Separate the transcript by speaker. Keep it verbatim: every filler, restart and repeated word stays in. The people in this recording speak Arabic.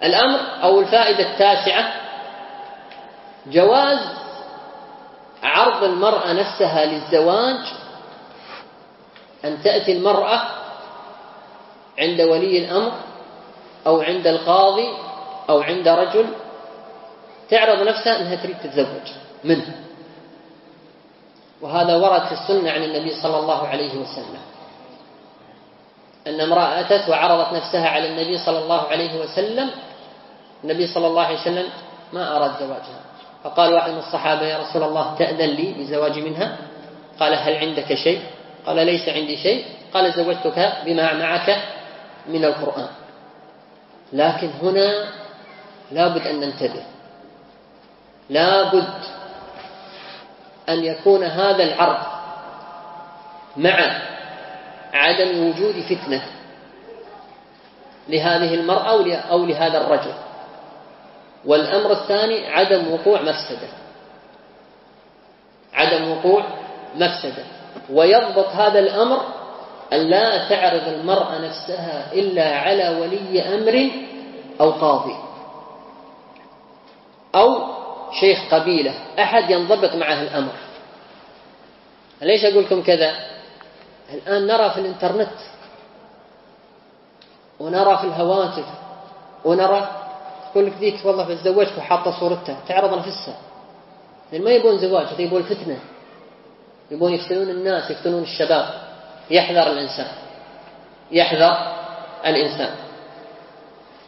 Speaker 1: الأمر أو الفائدة التاسعة جواز عرض المرأة نفسها للزواج، أن تأتي المرأة عند ولي الأمر أو عند القاضي أو عند رجل تعرض نفسها أنها تريد تتزوج منه، وهذا ورد في السنة عن النبي صلى الله عليه وسلم أن امرأة أتت وعرضت نفسها على النبي صلى الله عليه وسلم، النبي صلى الله عليه وسلم ما أراد زواجها، فقال واحد من الصحابة: يا رسول الله تأذن لي بزواج منها؟ قال: هل عندك شيء؟ قال: ليس عندي شيء. قال: زوجتك بما معك من القرآن. لكن هنا لابد أن ننتبه، لابد أن يكون هذا العرض مع عدم وجود فتنة لهذه المرأة أو لهذا الرجل. والأمر الثاني عدم وقوع مفسدة، عدم وقوع مفسدة. ويضبط هذا الأمر أن لا تعرض المرأة نفسها إلا على ولي أمر أو قاضي أو شيخ قبيلة، أحد ينضبط معه الأمر. ليش أقول لكم كذا؟ الآن نرى في الإنترنت ونرى في الهواتف ونرى يقول لك ذيك والله بتزوجك وحاطة صورتها، تعرض نفسها. ما يبون زواج، يبون فتنة، يبون يفتنون الناس، يفتنون الشباب. يحذر الإنسان، يحذر الإنسان.